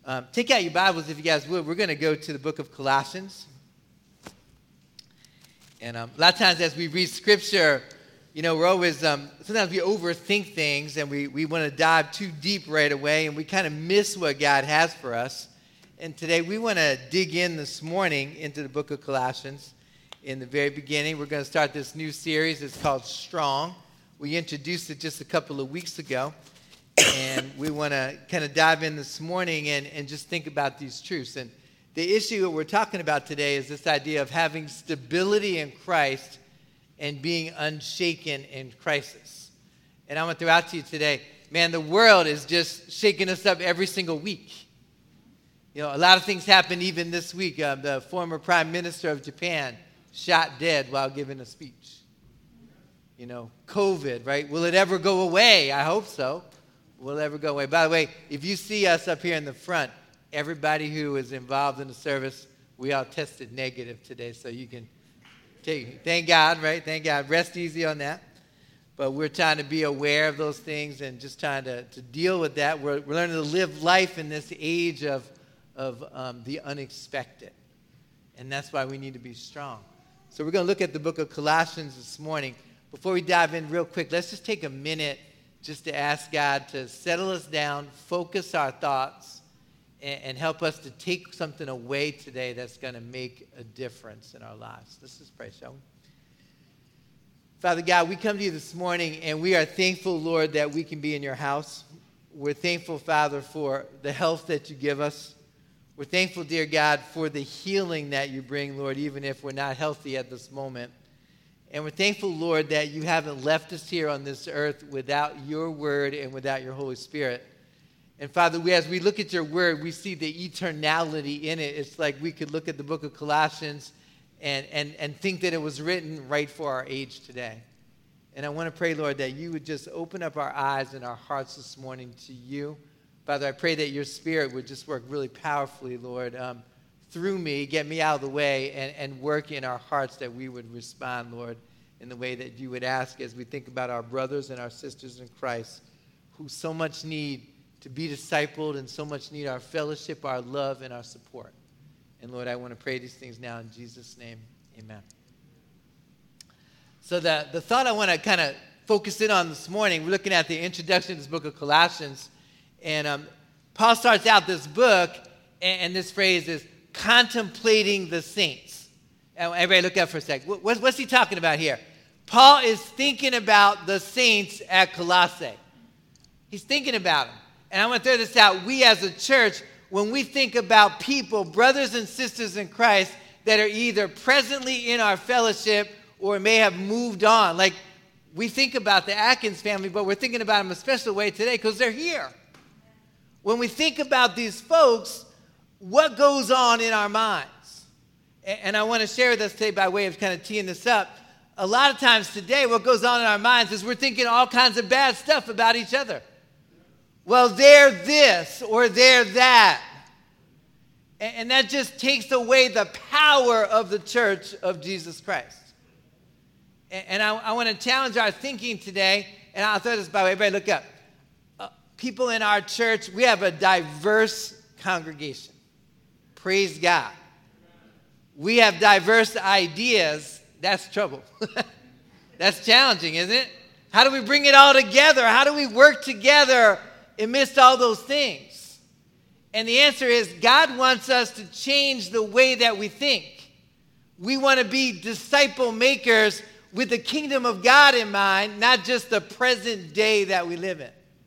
Take out your Bibles if you guys would. We're going to go to the book of Colossians. And a lot of times as we read Scripture, we're always, sometimes we overthink things and we want to dive too deep right away and we kind of miss what God has for us. And today we want to dig in this morning into the book of Colossians. In the very beginning, we're going to start this new series. It's called Strong. We introduced it just a couple of weeks ago. And we want to kind of dive in this morning and just think about these truths. And the issue that we're talking about today is this idea of having stability in Christ and being unshaken in crisis. And I want to throw out to you today, man, the world is just shaking us up every single week. A lot of things happened even this week. The former prime minister of Japan shot dead while giving a speech. COVID, right? Will it ever go away? I hope so. Will it ever go away? By the way, if you see us up here in the front, everybody who is involved in the service, we all tested negative today, so you can thank God, right? Thank God. Rest easy on that. But we're trying to be aware of those things and just trying to deal with that. We're learning to live life in this age of the unexpected. And that's why we need to be strong. So we're going to look at the book of Colossians this morning. Before we dive in real quick, let's just take a minute just to ask God to settle us down, focus our thoughts, and help us to take something away today that's going to make a difference in our lives. Let's just pray, shall we? Father God, we come to you this morning, and we are thankful, Lord, that we can be in your house. We're thankful, Father, for the health that you give us. We're thankful, dear God, for the healing that you bring, Lord, even if we're not healthy at this moment. And we're thankful, Lord, that you haven't left us here on this earth without your word and without your Holy Spirit. And Father, as we look at your word, we see the eternality in it. It's like we could look at the book of Colossians and think that it was written right for our age today. And I want to pray, Lord, that you would just open up our eyes and our hearts this morning to you. Father, I pray that your spirit would just work really powerfully, Lord, through me, get me out of the way, and work in our hearts that we would respond, Lord, in the way that you would ask as we think about our brothers and our sisters in Christ who so much need to be discipled and so much need our fellowship, our love, and our support. And Lord, I want to pray these things now in Jesus' name. Amen. So the thought I want to kind of focus in on this morning, we're looking at the introduction to this book of Colossians. And Paul starts out this book, and this phrase is contemplating the saints. Everybody look up for a sec. What's he talking about here? Paul is thinking about the saints at Colossae. He's thinking about them. And I want to throw this out. We as a church, when we think about people, brothers and sisters in Christ, that are either presently in our fellowship or may have moved on. Like, we think about the Atkins family, but we're thinking about them a special way today because they're here. When we think about these folks, what goes on in our minds? And I want to share with us today by way of kind of teeing this up. A lot of times today, what goes on in our minds is we're thinking all kinds of bad stuff about each other. Well, they're this or they're that. And that just takes away the power of the church of Jesus Christ. And I want to challenge our thinking today, and I'll throw this by the way. Everybody look up. People in our church, we have a diverse congregation. Praise God. We have diverse ideas. That's trouble. That's challenging, isn't it? How do we bring it all together? How do we work together amidst all those things? And the answer is God wants us to change the way that we think. We want to be disciple makers with the kingdom of God in mind, not just the present day that we live in.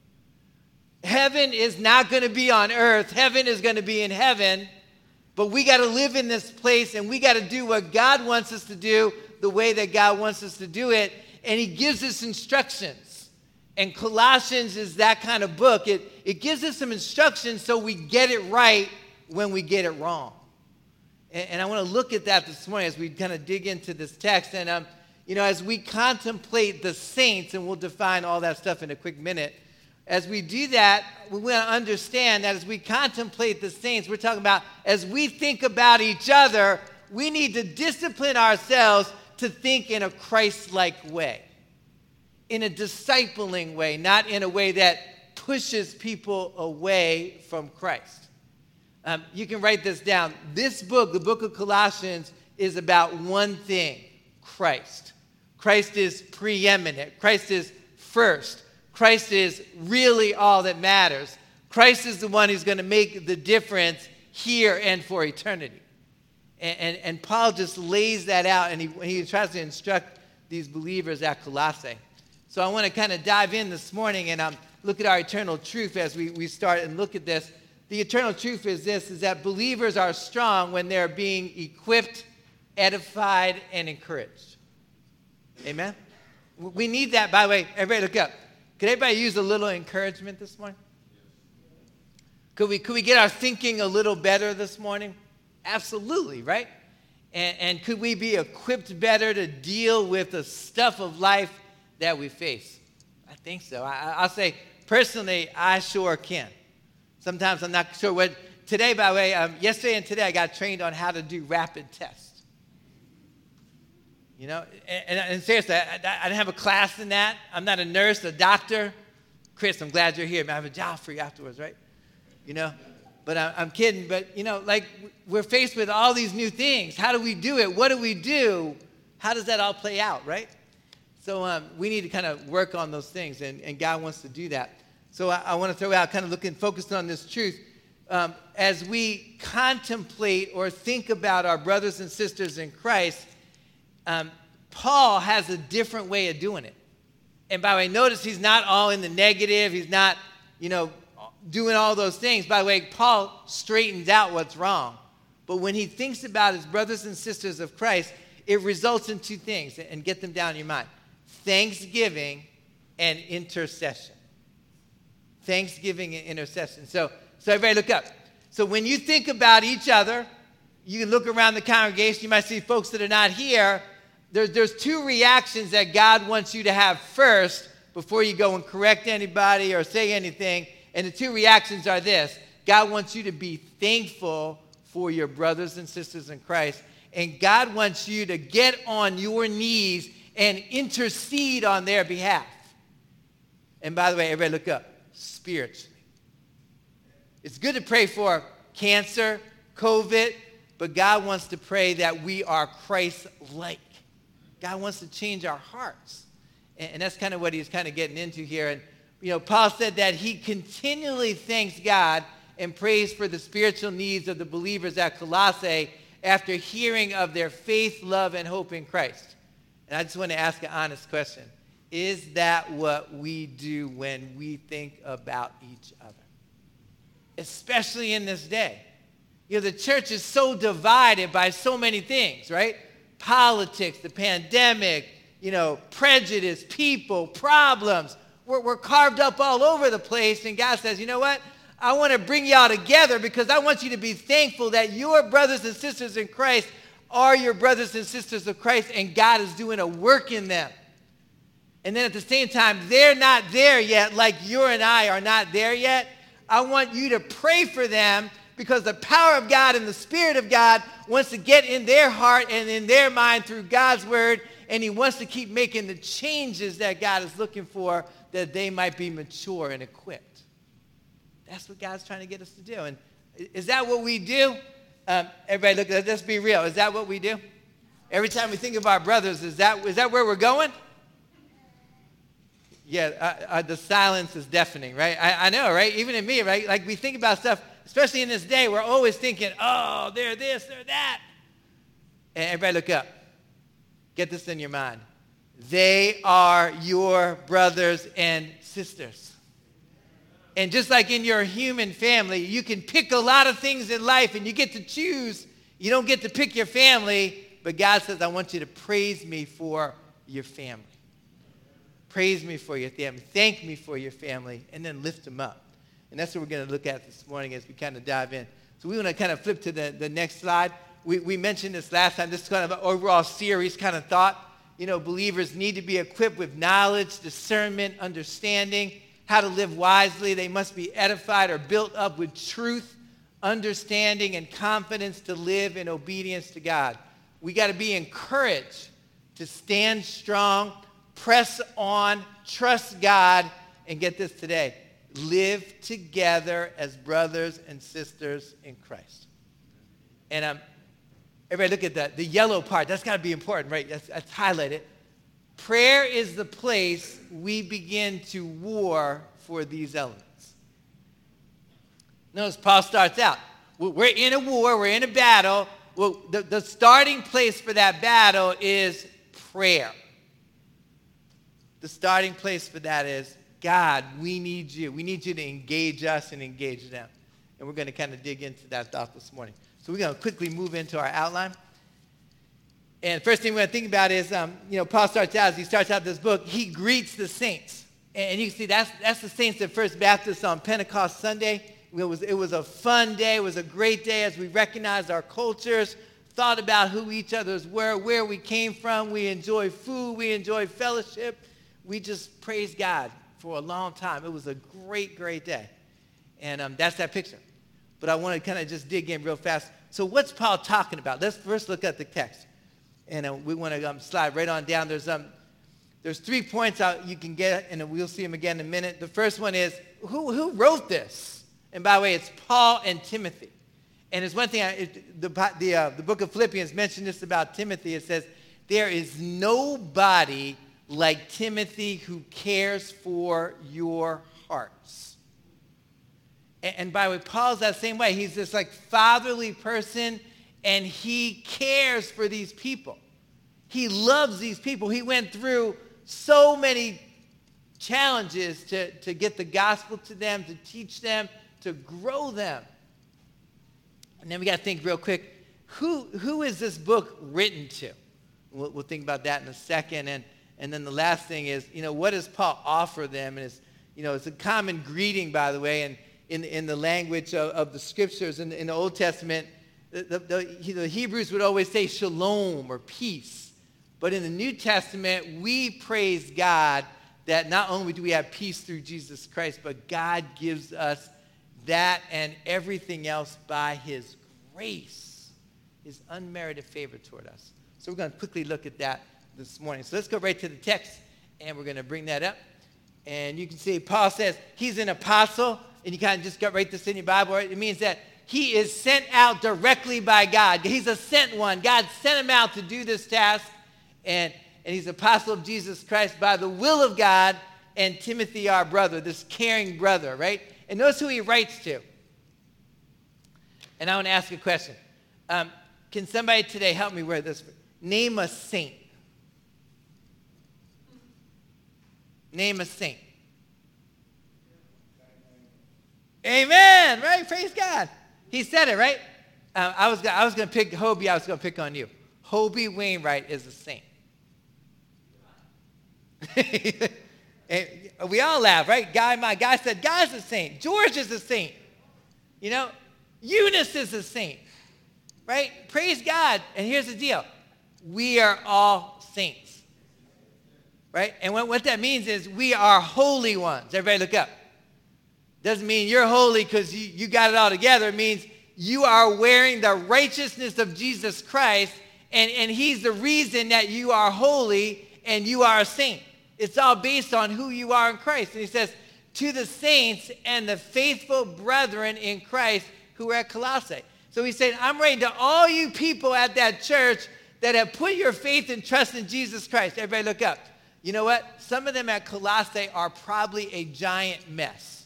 Heaven is not going to be on earth. Heaven is going to be in heaven. But we got to live in this place, and we got to do what God wants us to do the way that God wants us to do it. And he gives us instructions. And Colossians is that kind of book. It gives us some instructions so we get it right when we get it wrong. And I want to look at that this morning as we kind of dig into this text. And, as we contemplate the saints, and we'll define all that stuff in a quick minute. As we do that, we want to understand that as we contemplate the saints, we're talking about as we think about each other, we need to discipline ourselves to think in a Christ-like way, in a discipling way, not in a way that pushes people away from Christ. You can write this down. This book, the book of Colossians, is about one thing: Christ. Christ is preeminent. Christ is first. Christ is really all that matters. Christ is the one who's going to make the difference here and for eternity. And Paul just lays that out, and he tries to instruct these believers at Colossae. So I want to kind of dive in this morning and look at our eternal truth as we start and look at this. The eternal truth is this, is that believers are strong when they're being equipped, edified, and encouraged. Amen? We need that, by the way. Everybody look up. Could everybody use a little encouragement this morning? Could we get our thinking a little better this morning? Absolutely, right? And could we be equipped better to deal with the stuff of life that we face? I think so. I'll say, personally, I sure can. Sometimes I'm not sure what. Today, by the way, yesterday and today, I got trained on how to do rapid tests. You know, and seriously, I didn't have a class in that. I'm not a nurse, a doctor. Chris, I'm glad you're here. I have a job for you afterwards, right? You know, but I'm kidding. But, you know, like we're faced with all these new things. How do we do it? What do we do? How does that all play out, right? So we need to kind of work on those things, and God wants to do that. So I want to throw out kind of focused on this truth. As we contemplate or think about our brothers and sisters in Christ, Paul has a different way of doing it. And by the way, notice he's not all in the negative. He's not, you know, doing all those things. By the way, Paul straightens out what's wrong. But when he thinks about his brothers and sisters of Christ, it results in two things, and get them down in your mind: thanksgiving and intercession. Thanksgiving and intercession. So everybody look up. So when you think about each other, you can look around the congregation. You might see folks that are not here. There's two reactions that God wants you to have first before you go and correct anybody or say anything. And the two reactions are this: God wants you to be thankful for your brothers and sisters in Christ. And God wants you to get on your knees and intercede on their behalf. And by the way, everybody look up. Spiritually. It's good to pray for cancer, COVID, but God wants to pray that we are Christ-like. God wants to change our hearts. And that's kind of what he's kind of getting into here. And, you know, Paul said that he continually thanks God and prays for the spiritual needs of the believers at Colossae after hearing of their faith, love, and hope in Christ. And I just want to ask an honest question. Is that what we do when we think about each other? Especially in this day. You know, the church is so divided by so many things, right? Politics, the pandemic, you know, prejudice, people, problems. We're carved up all over the place, and God says, you know what? I want to bring y'all together because I want you to be thankful that your brothers and sisters in Christ are your brothers and sisters of Christ, and God is doing a work in them. And then at the same time, they're not there yet, like you and I are not there yet. I want you to pray for them because the power of God and the Spirit of God wants to get in their heart and in their mind through God's word, and he wants to keep making the changes that God is looking for, that they might be mature and equipped. That's what God's trying to get us to do. And is that what we do? Everybody, look, let's be real. Is that what we do? Every time we think of our brothers, is that where we're going? Yeah, the silence is deafening, right? I know, right? Even in me, right? Like we think about stuff, especially in this day, we're always thinking, oh, they're this, they're that. And everybody look up. Get this in your mind. They are your brothers and sisters. And just like in your human family, you can pick a lot of things in life and you get to choose. You don't get to pick your family, but God says, I want you to praise me for your family. Praise me for your family. Thank me for your family, and then lift them up. And that's what we're going to look at this morning as we kind of dive in. So we want to kind of flip to the next slide. We mentioned this last time. This is kind of an overall series kind of thought. You know, believers need to be equipped with knowledge, discernment, understanding, how to live wisely. They must be edified or built up with truth, understanding, and confidence to live in obedience to God. We got to be encouraged to stand strong, press on, trust God, and get this today. live together as brothers and sisters in Christ. And everybody look at the yellow part. That's got to be important, right? That's highlighted. Prayer is the place we begin to war for these elements. Notice Paul starts out. We're in a war. We're in a battle. Well, the starting place for that battle is prayer. The starting place for that is, God, we need you. We need you to engage us and engage them. And we're going to kind of dig into that thought this morning. So we're going to quickly move into our outline. And the first thing we're going to think about is, Paul starts out, as he starts out this book, he greets the saints. And you can see that's the saints at First Baptist on Pentecost Sunday. It was a fun day. It was a great day as we recognized our cultures, thought about who each other's were, where we came from. We enjoyed food. We enjoyed fellowship. We just praised God for a long time. It was a great, great day. And that's that picture. But I want to kind of just dig in real fast. So what's Paul talking about? Let's first look at the text. And we want to slide right on down. There's 3 points out you can get, and we'll see them again in a minute. The first one is, who wrote this? And by the way, it's Paul and Timothy. And it's one thing, the book of Philippians mentioned this about Timothy. It says, there is nobody like Timothy who cares for your hearts. And by the way, Paul's that same way. He's this like fatherly person, and he cares for these people. He loves these people. He went through so many challenges to get the gospel to them, to teach them, to grow them. And then we got to think real quick, who is this book written to? We'll think about that in a second. And then the last thing is, what does Paul offer them? And it's a common greeting, by the way, and in the language of the scriptures in the Old Testament, the Hebrews would always say shalom or peace. But in the New Testament, we praise God that not only do we have peace through Jesus Christ, but God gives us that and everything else by his grace, his unmerited favor toward us. So we're going to quickly look at that this morning. So let's go right to the text, and we're going to bring that up. And you can see Paul says he's an apostle, and you kind of just got right this in your Bible. Right? It means that he is sent out directly by God. He's a sent one. God sent him out to do this task, and he's apostle of Jesus Christ by the will of God, and Timothy, our brother, this caring brother, right? And notice who he writes to. And I want to ask a question. Can somebody today help me with this? Name a saint. Name a saint. Amen, right? Praise God. He said it, right? I was going to pick Hobie. I was going to pick on you. Hobie Wainwright is a saint. And we all laugh, right? My guy said, Guy's a saint. George is a saint. Eunice is a saint, right? Praise God. And here's the deal. We are all saints, right? And what that means is we are holy ones. Everybody look up. Doesn't mean you're holy because you got it all together. It means you are wearing the righteousness of Jesus Christ, and he's the reason that you are holy and you are a saint. It's all based on who you are in Christ. And he says, to the saints and the faithful brethren in Christ who are at Colossae. So he's saying, I'm writing to all you people at that church that have put your faith and trust in Jesus Christ. Everybody look up. You know what? Some of them at Colossae are probably a giant mess.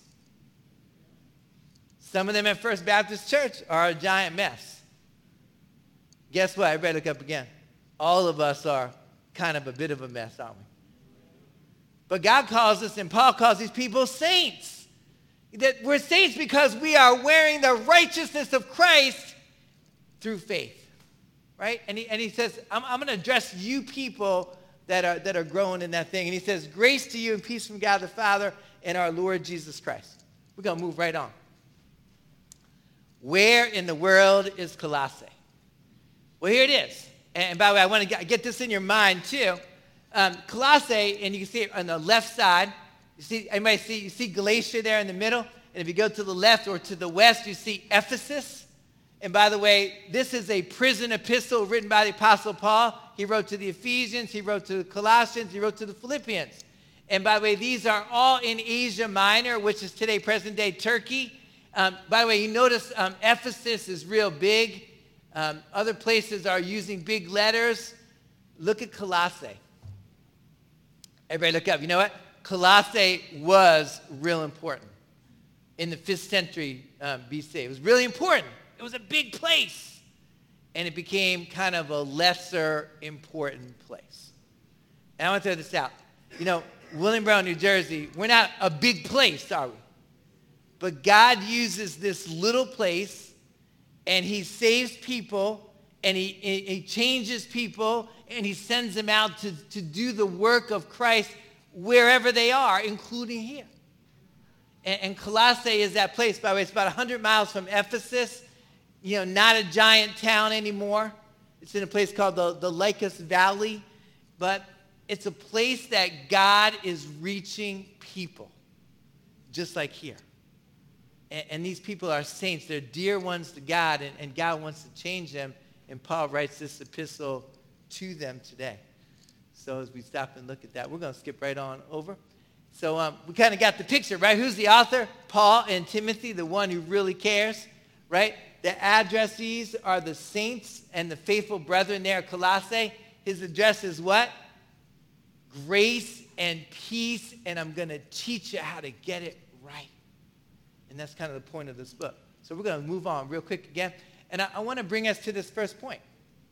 Some of them at First Baptist Church are a giant mess. Guess what? Everybody look up again. All of us are kind of a bit of a mess, aren't we? But God calls us, and Paul calls these people saints. That we're saints because we are wearing the righteousness of Christ through faith, right? And he says, I'm going to address you people that are growing in that thing. And he says, grace to you and peace from God the Father and our Lord Jesus Christ. We're going to move right on. Where in the world is Colossae? Well, here it is. And by the way, I want to get this in your mind too. Colossae, and you can see it on the left side. You see Galatia there in the middle? And if you go to the left or to the west, you see Ephesus. And by the way, this is a prison epistle written by the Apostle Paul. He wrote to the Ephesians, he wrote to the Colossians, he wrote to the Philippians. And by the way, these are all in Asia Minor, which is today present-day Turkey. By the way, you notice Ephesus is real big. Other places are using big letters. Look at Colossae. Everybody look up. You know what? Colossae was real important in the 5th century BC. It was really important. It was a big place. And it became kind of a lesser important place. And I want to throw this out. You know, William, New Jersey, we're not a big place, are we? But God uses this little place, and he saves people, and he changes people, and he sends them out to do the work of Christ wherever they are, including here. And Colossae is that place. By the way, it's about 100 miles from Ephesus. You know, not a giant town anymore. It's in a place called the Lycus Valley. But it's a place that God is reaching people, just like here. And these people are saints. They're dear ones to God, and God wants to change them. And Paul writes this epistle to them today. So as we stop and look at that, we're going to skip right on over. So we kind of got the picture, right? Who's the author? Paul and Timothy, the one who really cares, right? The addressees are the saints and the faithful brethren there at Colossae. His address is what? Grace and peace, and I'm going to teach you how to get it right. And that's kind of the point of this book. So we're going to move on real quick again. And I want to bring us to this first point.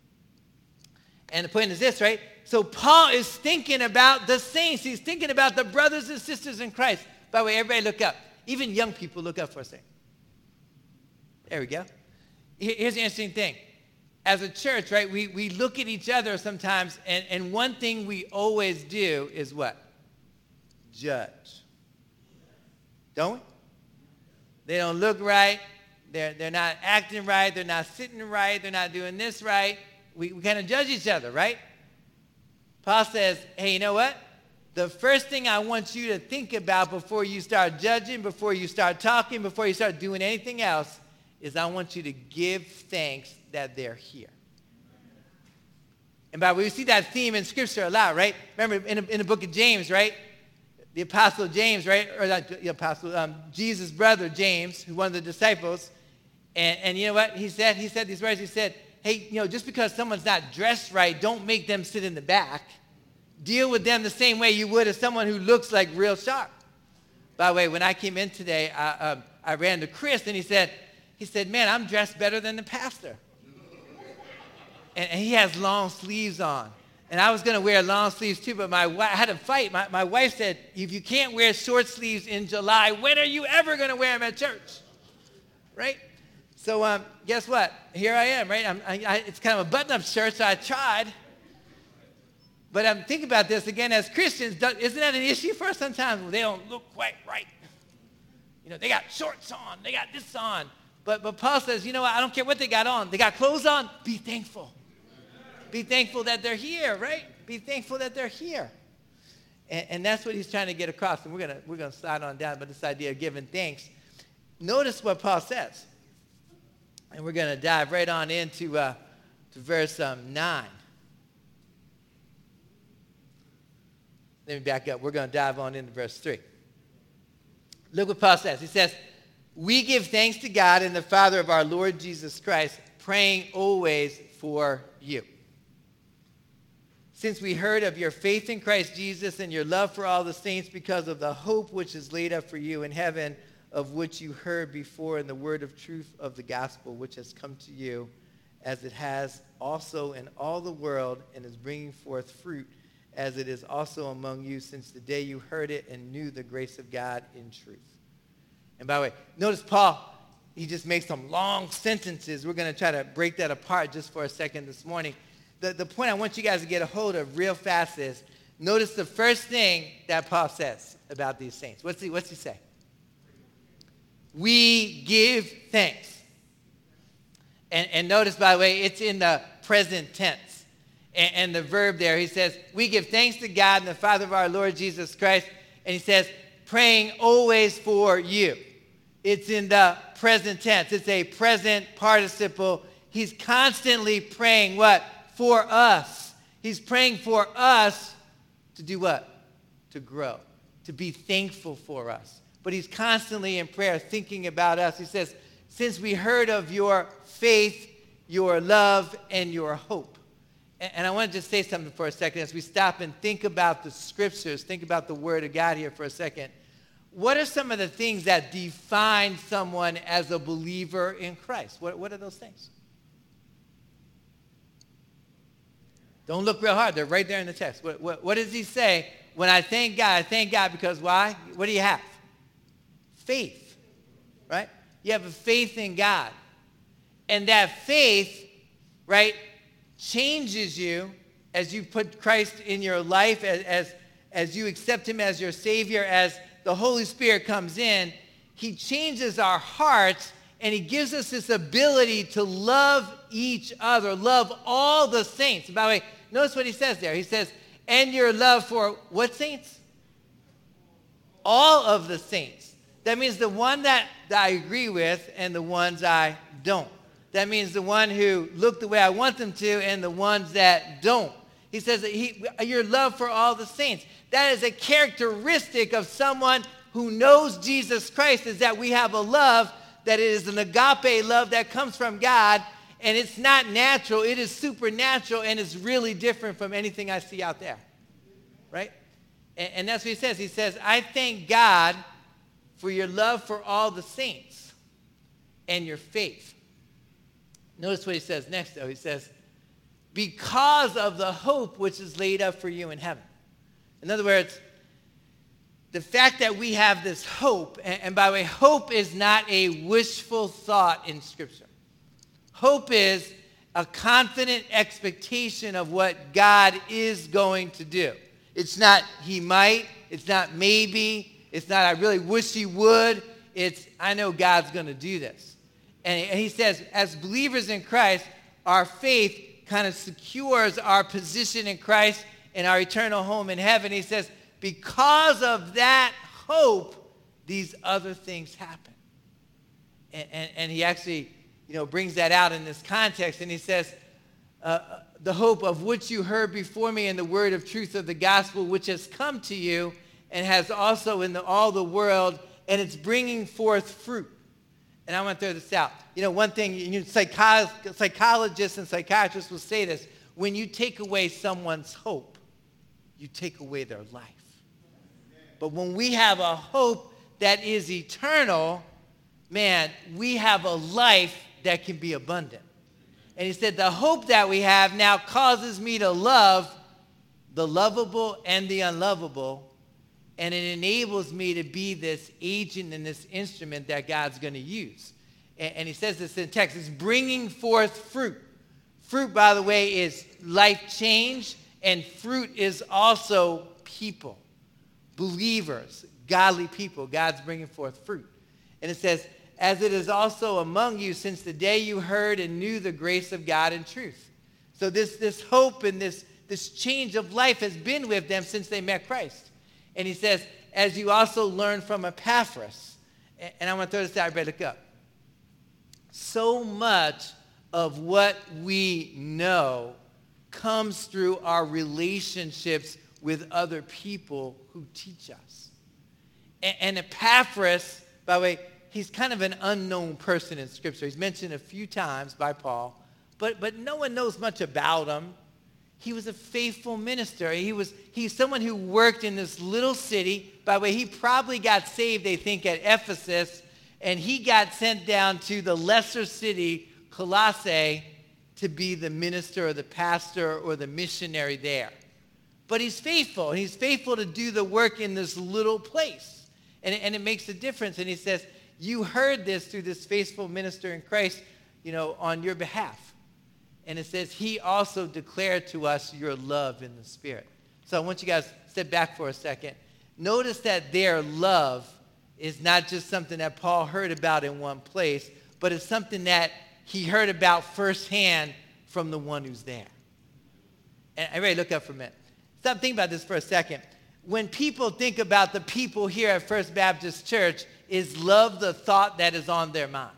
And the point is this, right? So Paul is thinking about the saints. He's thinking about the brothers and sisters in Christ. By the way, everybody look up. Even young people, look up for a second. There we go. Here's the interesting thing. As a church, right, we look at each other sometimes, and one thing we always do is what? Judge. Don't we? They don't look right. They're not acting right. They're not sitting right. They're not doing this right. We kind of judge each other, right? Paul says, hey, you know what? The first thing I want you to think about before you start judging, before you start talking, before you start doing anything else, is I want you to give thanks that they're here. And by the way, we see that theme in Scripture a lot, right? Remember in the book of James, right? The Apostle James, right? Or not the Apostle, Jesus' brother James, who one of the disciples. And you know what he said? He said these words. He said, hey, you know, just because someone's not dressed right, don't make them sit in the back. Deal with them the same way you would as someone who looks like real sharp. By the way, when I came in today, I ran to Chris, and he said, man, I'm dressed better than the pastor. And he has long sleeves on. And I was going to wear long sleeves too, but I had to fight. My wife said, if you can't wear short sleeves in July, when are you ever going to wear them at church? Right? So guess what? Here I am, right? It's kind of a button-up shirt, so I tried. But I'm thinking about this again as Christians. Isn't that an issue for us sometimes? Well, they don't look quite right. You know, they got shorts on. They got this on. But Paul says, you know what? I don't care what they got on. They got clothes on. Be thankful. Be thankful that they're here, right? Be thankful that they're here. And that's what he's trying to get across. And we're gonna slide on down about this idea of giving thanks. Notice what Paul says. And we're going to dive right on into to verse 9. Let me back up. We're going to dive on into verse 3. Look what Paul says. He says, we give thanks to God and the Father of our Lord Jesus Christ, praying always for you. Since we heard of your faith in Christ Jesus and your love for all the saints because of the hope which is laid up for you in heaven, of which you heard before in the word of truth of the gospel, which has come to you, as it has also in all the world, and is bringing forth fruit, as it is also among you since the day you heard it and knew the grace of God in truth. And by the way, notice Paul, he just makes some long sentences. We're going to try to break that apart just for a second this morning. The point I want you guys to get a hold of real fast is, notice the first thing that Paul says about these saints. What's he say? We give thanks. And notice, by the way, it's in the present tense. And the verb there, he says, we give thanks to God and the Father of our Lord Jesus Christ. And he says, praying always for you. It's in the present tense. It's a present participle. He's constantly praying what? For us. He's praying for us to do what? To grow. to be thankful for us. But he's constantly in prayer thinking about us. He says, since we heard of your faith, your love, and your hope. And I want to just say something for a second as we stop and think about the scriptures, think about the word of God here for a second. What are some of the things that define someone as a believer in Christ? What are those things? Don't look real hard. They're right there in the text. What does he say? When I thank God because why? What do you have? Faith, right? You have a faith in God. And that faith, right, changes you as you put Christ in your life, as you accept him as your Savior, as the Holy Spirit comes in. He changes our hearts, and he gives us this ability to love each other, love all the saints. By the way, notice what he says there. He says, and your love for what saints? All of the saints. That means the one that I agree with and the ones I don't. That means the one who look the way I want them to and the ones that don't. He says that your love for all the saints. That is a characteristic of someone who knows Jesus Christ, is that we have a love that is an agape love that comes from God, and it's not natural, it is supernatural, and it's really different from anything I see out there, right? And that's what he says. He says, I thank God for your love for all the saints and your faith. Notice what he says next, though. He says, because of the hope which is laid up for you in heaven. In other words, the fact that we have this hope, and by the way, hope is not a wishful thought in Scripture. Hope is a confident expectation of what God is going to do. It's not he might, it's not maybe, it's not I really wish he would, it's I know God's going to do this. And he says, as believers in Christ, our faith kind of secures our position in Christ and our eternal home in heaven. He says, because of that hope, these other things happen. And he actually, brings that out in this context. And he says, the hope of which you heard before me in the word of truth of the gospel, which has come to you and has also in all the world, and it's bringing forth fruit. And I want to throw this out. One thing, psychologists and psychiatrists will say this. When you take away someone's hope, you take away their life. But when we have a hope that is eternal, man, we have a life that can be abundant. And he said, the hope that we have now causes me to love the lovable and the unlovable, and it enables me to be this agent and this instrument that God's going to use. And he says this in the text. It's bringing forth fruit. Fruit, by the way, is life change, and fruit is also people, believers, godly people. God's bringing forth fruit. And it says, as it is also among you since the day you heard and knew the grace of God in truth. So this hope and this change of life has been with them since they met Christ. And he says, as you also learned from Epaphras. And I want to throw this out, everybody look up. So much of what we know comes through our relationships with other people who teach us. And Epaphras, by the way, he's kind of an unknown person in Scripture. He's mentioned a few times by Paul, but no one knows much about him. He was a faithful minister. He's someone who worked in this little city. By the way, he probably got saved, they think, at Ephesus, and he got sent down to the lesser city, Colossae, to be the minister or the pastor or the missionary there. But he's faithful. He's faithful to do the work in this little place. And it makes a difference. And he says, you heard this through this faithful minister in Christ, on your behalf. And it says, he also declared to us your love in the Spirit. So I want you guys to step back for a second. Notice that their love is not just something that Paul heard about in one place, but it's something that he heard about firsthand from the one who's there. And everybody look up for a minute. Stop thinking about this for a second. When people think about the people here at First Baptist Church, is love the thought that is on their mind?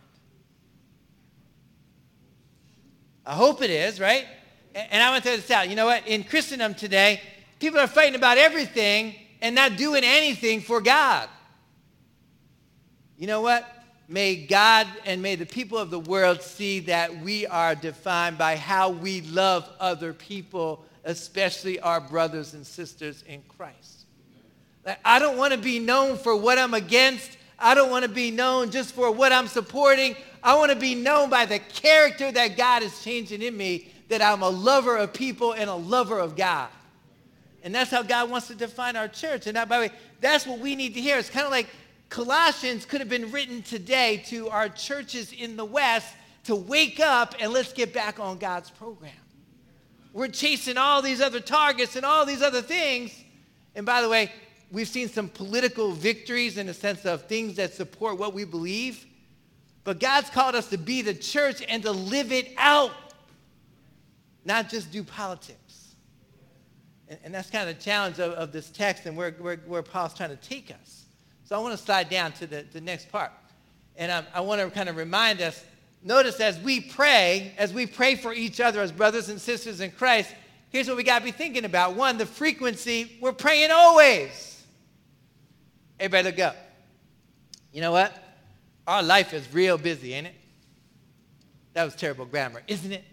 I hope it is, right? And I want to throw this out. You know what? In Christendom today, people are fighting about everything and not doing anything for God. You know what? May God and may the people of the world see that we are defined by how we love other people, especially our brothers and sisters in Christ. Like, I don't want to be known for what I'm against. I don't want to be known just for what I'm supporting. I want to be known by the character that God is changing in me, that I'm a lover of people and a lover of God. And that's how God wants to define our church. And that, by the way, that's what we need to hear. It's kind of like Colossians could have been written today to our churches in the West to wake up and let's get back on God's program. We're chasing all these other targets and all these other things. And by the way, we've seen some political victories in the sense of things that support what we believe. But God's called us to be the church and to live it out, not just do politics. And that's kind of the challenge of this text and where Paul's trying to take us. So I want to slide down to the next part. And I want to kind of remind us, notice as we pray for each other as brothers and sisters in Christ, here's what we got to be thinking about. One, the frequency. We're praying always. Everybody look up. You know what? Our life is real busy, ain't it? That was terrible grammar, isn't it?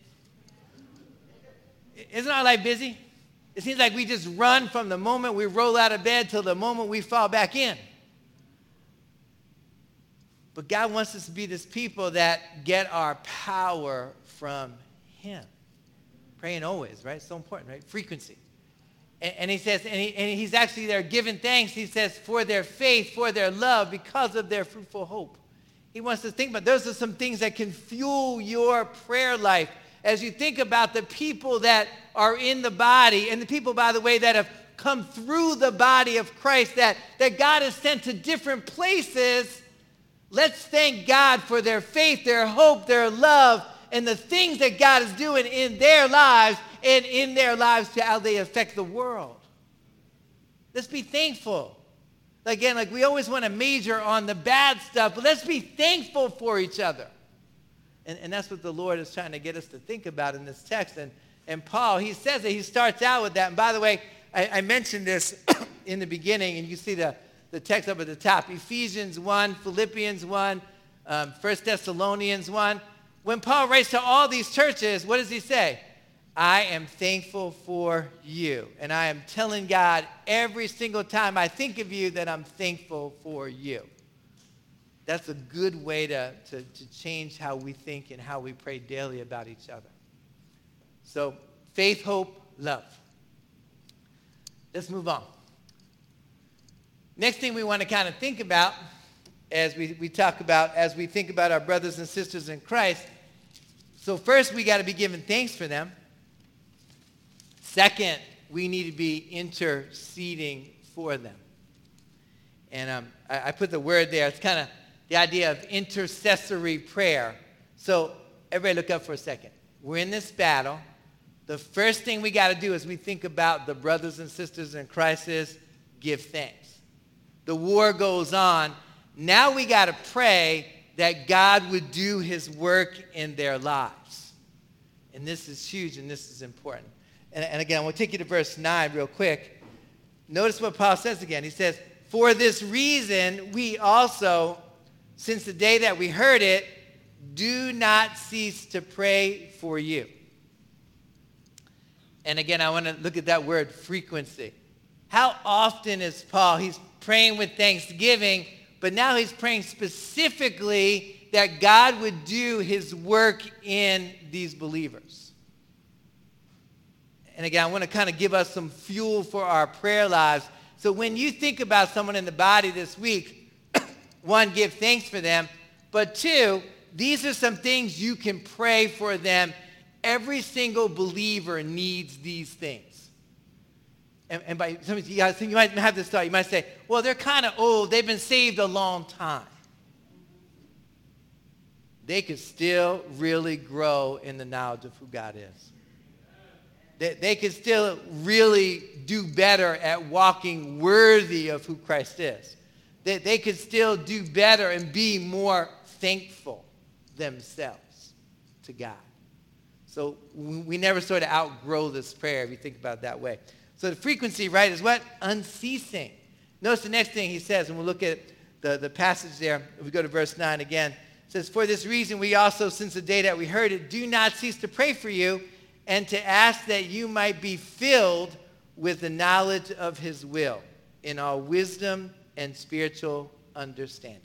Isn't our life busy? It seems like we just run from the moment we roll out of bed till the moment we fall back in. But God wants us to be this people that get our power from him. Praying always, right? So important, right? Frequency. And he says, and he's actually there giving thanks. He says, for their faith, for their love, because of their fruitful hope. He wants us to think about, those are some things that can fuel your prayer life. As you think about the people that are in the body, and the people, by the way, that have come through the body of Christ, that God has sent to different places, let's thank God for their faith, their hope, their love, and the things that God is doing in their lives and in their lives to how they affect the world. Let's be thankful. Again, like we always want to major on the bad stuff, but let's be thankful for each other. And that's what the Lord is trying to get us to think about in this text. And Paul, he says that he starts out with that. And by the way, I mentioned this in the beginning, and you see the text up at the top. Ephesians 1, Philippians 1, 1 Thessalonians 1. When Paul writes to all these churches, what does he say? I am thankful for you. And I am telling God every single time I think of you that I'm thankful for you. That's a good way to change how we think and how we pray daily about each other. So faith, hope, love. Let's move on. Next thing we want to kind of think about as we think about our brothers and sisters in Christ. So first, we got to be giving thanks for them. Second, we need to be interceding for them. And I put the word there. It's kind of the idea of intercessory prayer. So everybody look up for a second. We're in this battle. The first thing we got to do as we think about the brothers and sisters in Christ is give thanks. The war goes on. Now we got to pray that God would do his work in their lives. And this is huge and this is important. And again, we'll take you to verse 9 real quick. Notice what Paul says again. He says, for this reason, we also, since the day that we heard it, do not cease to pray for you. And again, I want to look at that word frequency. How often is Paul, he's praying with thanksgiving, but now he's praying specifically that God would do his work in these believers. And again, I want to kind of give us some fuel for our prayer lives. So when you think about someone in the body this week, one, give thanks for them. But two, these are some things you can pray for them. Every single believer needs these things. And by some of you guys, you might have this thought. You might say, well, they're kind of old. They've been saved a long time. They could still really grow in the knowledge of who God is. They could still really do better at walking worthy of who Christ is. They could still do better and be more thankful themselves to God. So we never sort of outgrow this prayer if you think about it that way. So the frequency, right, is what? Unceasing. Notice the next thing he says, and we'll look at the passage there. If we go to verse 9 again. It says, for this reason we also, since the day that we heard it, do not cease to pray for you and to ask that you might be filled with the knowledge of his will in all wisdom and spiritual understanding.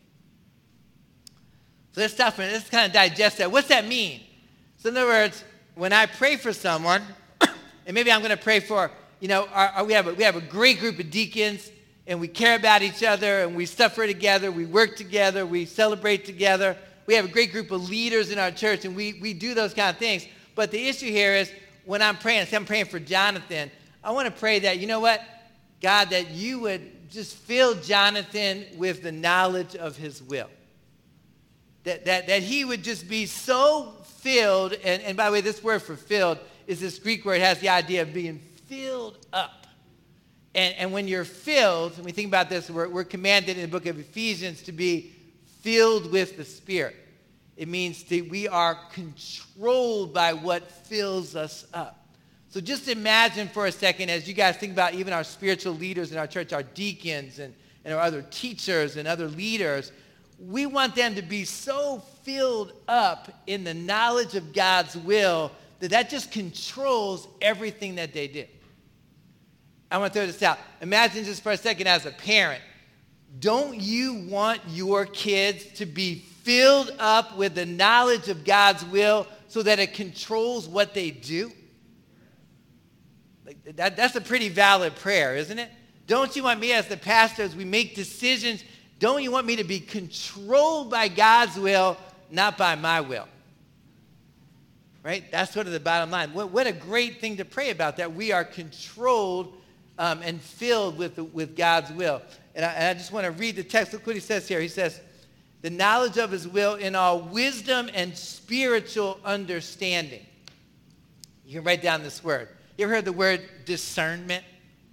So let's stop for a minute. Let's kind of digest that. What's that mean? So in other words, when I pray for someone, and maybe I'm going to pray for, we have a great group of deacons, and we care about each other, and we suffer together, we work together, we celebrate together. We have a great group of leaders in our church, and we do those kind of things. But the issue here is when I'm praying, say I'm praying for Jonathan, I want to pray that, you know what, God, that you would just fill Jonathan with the knowledge of his will. That he would just be so filled, and by the way, this word for filled is this Greek word. It has the idea of being filled up. And when you're filled, and we think about this, we're commanded in the book of Ephesians to be filled with the Spirit. It means that we are controlled by what fills us up. So just imagine for a second as you guys think about even our spiritual leaders in our church, our deacons and our other teachers and other leaders, we want them to be so filled up in the knowledge of God's will that just controls everything that they do. I want to throw this out. Imagine just for a second as a parent. Don't you want your kids to be filled up with the knowledge of God's will so that it controls what they do? That's a pretty valid prayer, isn't it? Don't you want me as the pastor, as we make decisions, don't you want me to be controlled by God's will, not by my will? Right? That's sort of the bottom line. What a great thing to pray about, that we are controlled and filled with God's will. And I just want to read the text. Look what he says here. He says, the knowledge of his will in all wisdom and spiritual understanding. You can write down this word. You ever heard the word discernment?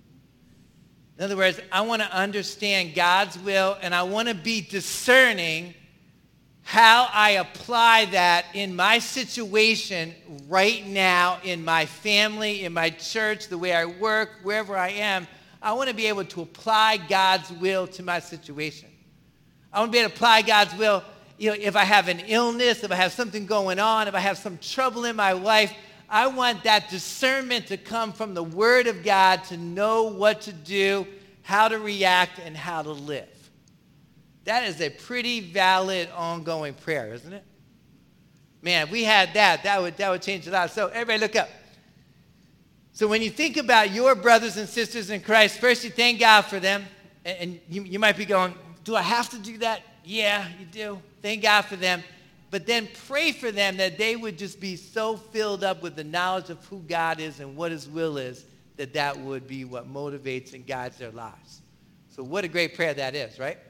In other words, I want to understand God's will, and I want to be discerning how I apply that in my situation right now, in my family, in my church, the way I work, wherever I am. I want to be able to apply God's will to my situation. I want to be able to apply God's will, if I have an illness, if I have something going on, if I have some trouble in my life. I want that discernment to come from the Word of God to know what to do, how to react, and how to live. That is a pretty valid ongoing prayer, isn't it? Man, if we had that would change a lot. So everybody look up. So when you think about your brothers and sisters in Christ, first you thank God for them. And you might be going, do I have to do that? Yeah, you do. Thank God for them. But then pray for them that they would just be so filled up with the knowledge of who God is and what his will is, that would be what motivates and guides their lives. So what a great prayer that is, right?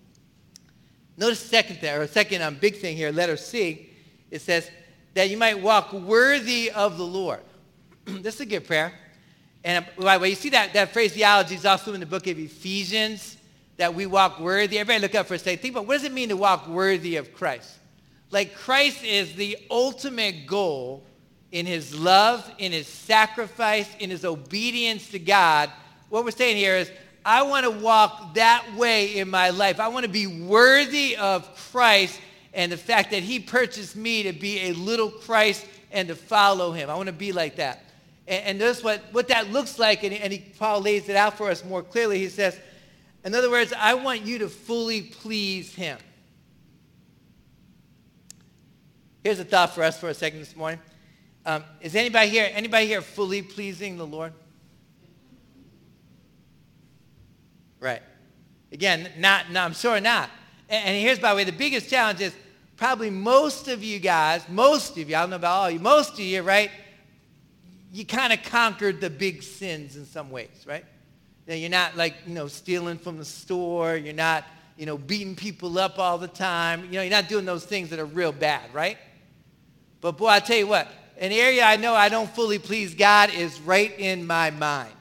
Notice the second big thing here, letter C. It says that you might walk worthy of the Lord. This is a good prayer. And by the way, you see that phraseology is also in the book of Ephesians, that we walk worthy. Everybody look up for a second. Think about, what does it mean to walk worthy of Christ? Like Christ is the ultimate goal in his love, in his sacrifice, in his obedience to God. What we're saying here is, I want to walk that way in my life. I want to be worthy of Christ and the fact that he purchased me to be a little Christ and to follow him. I want to be like that. And notice what that looks like, and Paul lays it out for us more clearly. He says, in other words, I want you to fully please him. Here's a thought for us for a second this morning. Is anybody here fully pleasing the Lord? Right. Again, no, I'm sure not. And here's, by the way, the biggest challenge is probably most of you, I don't know about all of you, most of you, right, you kind of conquered the big sins in some ways, right? You're not stealing from the store. You're not, beating people up all the time. You're not doing those things that are real bad, right? But boy, I tell you what, an area I know I don't fully please God is right in my mind.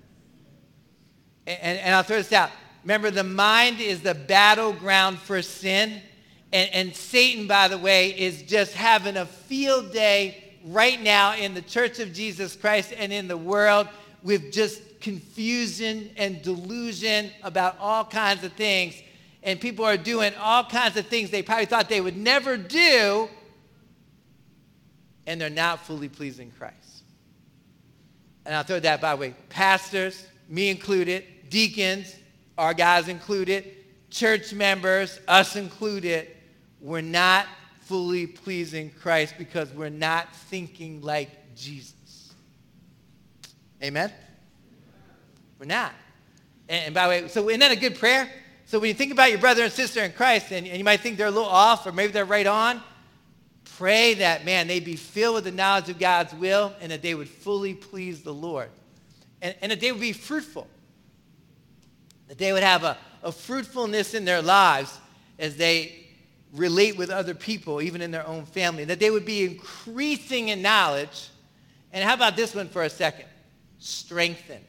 And I'll throw this out. Remember, the mind is the battleground for sin. And Satan, by the way, is just having a field day right now in the Church of Jesus Christ and in the world with just confusion and delusion about all kinds of things. And people are doing all kinds of things they probably thought they would never do, and they're not fully pleasing Christ. And I'll throw that by the way. Pastors, me included, deacons, our guys included, church members, us included, we're not fully pleasing Christ because we're not thinking like Jesus. Amen? We're not. And by the way, so isn't that a good prayer? So when you think about your brother and sister in Christ, and you might think they're a little off, or maybe they're right on, pray that, man, they'd be filled with the knowledge of God's will and that they would fully please the Lord. And that they would be fruitful. That they would have a fruitfulness in their lives as they relate with other people, even in their own family. That they would be increasing in knowledge. And how about this one for a second? Strengthened.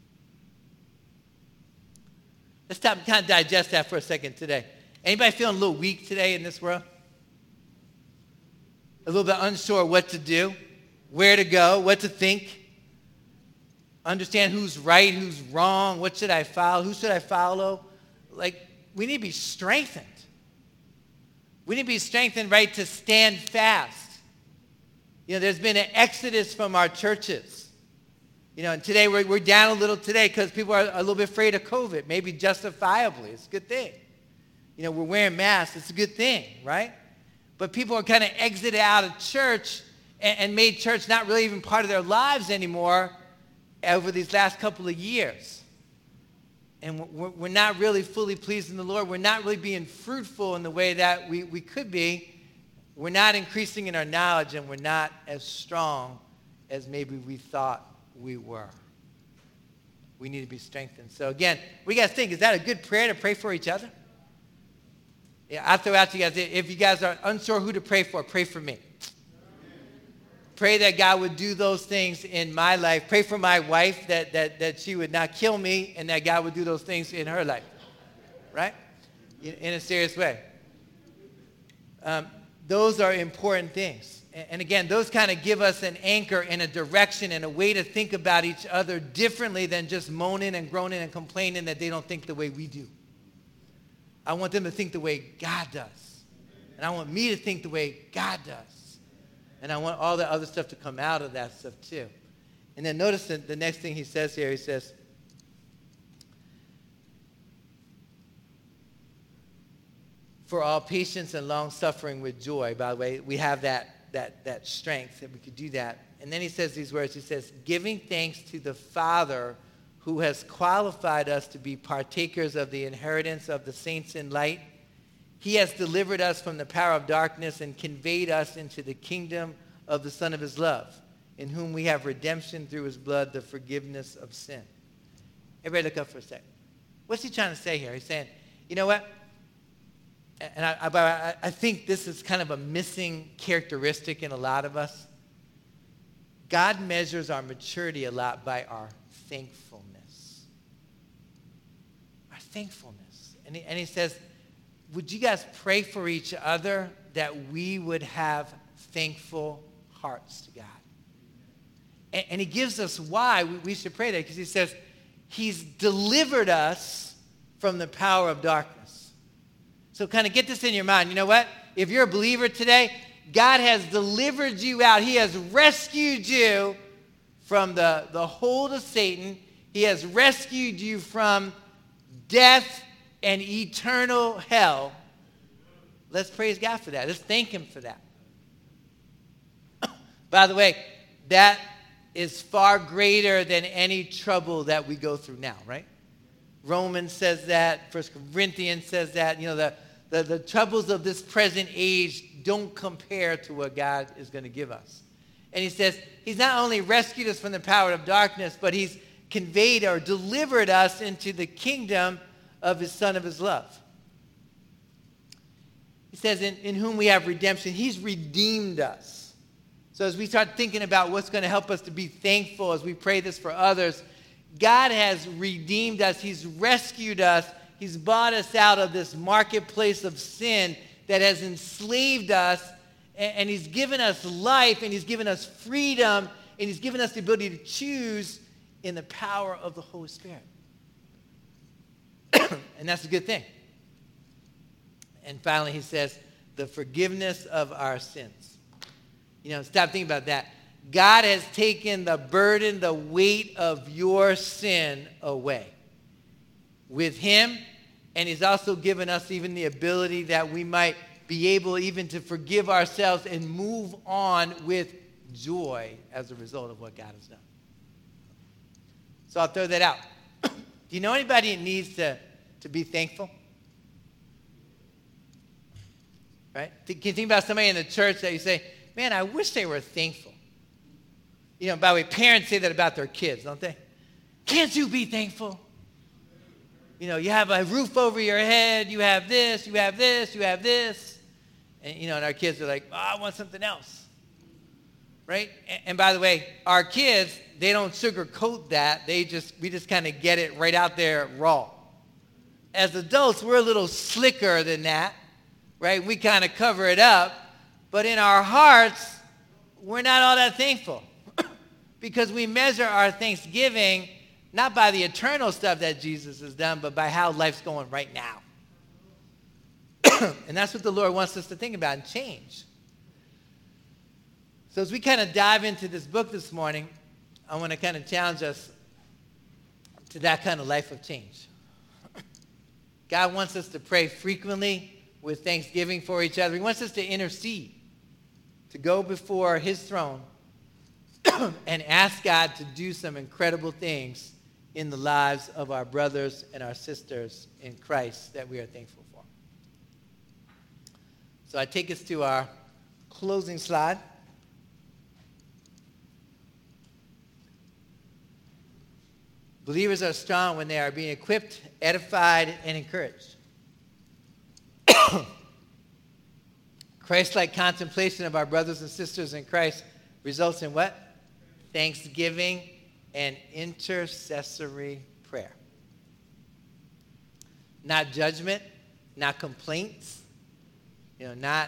Let's stop and kind of digest that for a second today. Anybody feeling a little weak today in this world? A little bit unsure what to do, where to go, what to think, understand who's right, who's wrong, what should I follow, who should I follow? Like, we need to be strengthened. We need to be strengthened, right, to stand fast. You know, there's been an exodus from our churches. You know, and today we're down a little today because people are a little bit afraid of COVID, maybe justifiably. It's a good thing. You know, we're wearing masks. It's a good thing, right? But people are kind of exited out of church and made church not really even part of their lives anymore over these last couple of years. And we're not really fully pleasing the Lord. We're not really being fruitful in the way that we could be. We're not increasing in our knowledge, and we're not as strong as maybe we thought we were. We need to be strengthened. So again, we got to think, is that a good prayer to pray for each other? Yeah, I'll throw out to you guys, if you guys are unsure who to pray for me. Pray that God would do those things in my life. Pray for my wife that she would not kill me and that God would do those things in her life. Right? In a serious way. Those are important things. And again, those kind of give us an anchor and a direction and a way to think about each other differently than just moaning and groaning and complaining that they don't think the way we do. I want them to think the way God does. And I want me to think the way God does. And I want all the other stuff to come out of that stuff too. And then notice the next thing he says here. He says, for all patience and long suffering with joy. By the way, we have that strength that we could do that. And then he says these words. He says, giving thanks to the Father who has qualified us to be partakers of the inheritance of the saints in light. He has delivered us from the power of darkness and conveyed us into the kingdom of the Son of his love, in whom we have redemption through his blood, the forgiveness of sin. Everybody look up for a second. What's he trying to say here? He's saying, you know what? And I think this is kind of a missing characteristic in a lot of us. God measures our maturity a lot by our thankfulness. Our thankfulness. And he says, would you guys pray for each other that we would have thankful hearts to God? And he gives us why we should pray that, because he says, he's delivered us from the power of darkness. So kind of get this in your mind. You know what? If you're a believer today, God has delivered you out. He has rescued you from the hold of Satan. He has rescued you from death and eternal hell. Let's praise God for that. Let's thank him for that. By the way, that is far greater than any trouble that we go through now, right? Romans says that. 1 Corinthians says that. You know, the troubles of this present age don't compare to what God is going to give us. And he says he's not only rescued us from the power of darkness, but he's conveyed or delivered us into the kingdom of his Son of his love. He says in whom we have redemption. He's redeemed us. So as we start thinking about what's going to help us to be thankful as we pray this for others, God has redeemed us. He's rescued us. He's bought us out of this marketplace of sin that has enslaved us. And he's given us life, and he's given us freedom, and he's given us the ability to choose in the power of the Holy Spirit. And that's a good thing. And finally, he says, the forgiveness of our sins. Stop thinking about that. God has taken the burden, the weight of your sin away with him, and he's also given us even the ability that we might be able even to forgive ourselves and move on with joy as a result of what God has done. So I'll throw that out. Do you know anybody that needs to be thankful? Right? Can you think about somebody in the church that you say, man, I wish they were thankful? By the way, parents say that about their kids, don't they? Can't you be thankful? You have a roof over your head, you have this, you have this, you have this. And, and our kids are like, oh, I want something else. Right? And by the way, our kids, they don't sugarcoat that. We just kind of get it right out there raw. As adults, we're a little slicker than that. Right? We kind of cover it up. But in our hearts, we're not all that thankful. Because we measure our thanksgiving not by the eternal stuff that Jesus has done, but by how life's going right now. And that's what the Lord wants us to think about and change. So as we kind of dive into this book this morning, I want to kind of challenge us to that kind of life of change. God wants us to pray frequently with thanksgiving for each other. He wants us to intercede, to go before his throne and ask God to do some incredible things in the lives of our brothers and our sisters in Christ that we are thankful for. So I take us to our closing slide. Believers are strong when they are being equipped, edified, and encouraged. Christ-like contemplation of our brothers and sisters in Christ results in what? Thanksgiving and intercessory prayer. Not judgment, not complaints, not,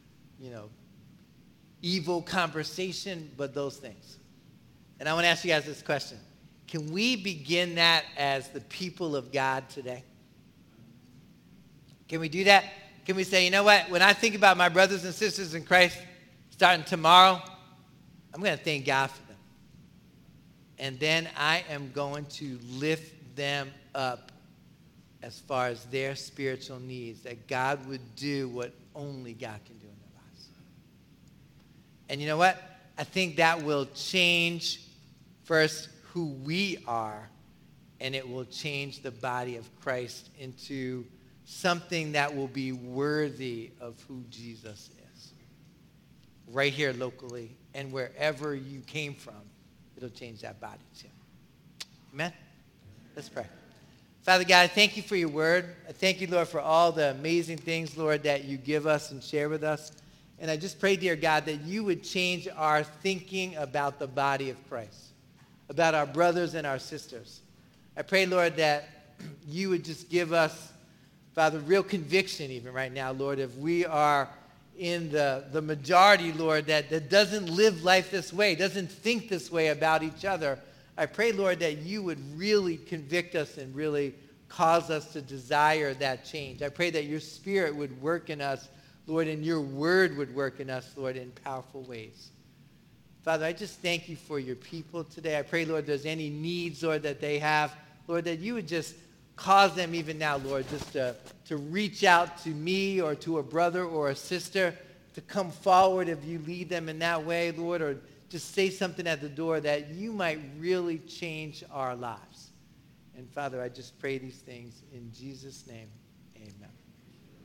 evil conversation, but those things. And I want to ask you guys this question. Can we begin that as the people of God today? Can we do that? Can we say, you know what? When I think about my brothers and sisters in Christ starting tomorrow, I'm going to thank God for them. And then I am going to lift them up as far as their spiritual needs, that God would do what only God can do in their lives. And you know what? I think that will change first who we are, and it will change the body of Christ into something that will be worthy of who Jesus is. Right here locally and wherever you came from, it'll change that body too. Amen? Let's pray. Father God, I thank you for your word. I thank you, Lord, for all the amazing things, Lord, that you give us and share with us. And I just pray, dear God, that you would change our thinking about the body of Christ, about our brothers and our sisters. I pray, Lord, that you would just give us, Father, real conviction even right now, Lord, if we are in the majority, Lord, that doesn't live life this way, doesn't think this way about each other. I pray, Lord, that you would really convict us and really cause us to desire that change. I pray that your Spirit would work in us, Lord, and your word would work in us, Lord, in powerful ways. Father, I just thank you for your people today. I pray, Lord, there's any needs, Lord, that they have, Lord, that you would just cause them even now, Lord, just to reach out to me or to a brother or a sister, to come forward if you lead them in that way, Lord, or just say something at the door that you might really change our lives. And Father, I just pray these things in Jesus' name. Amen.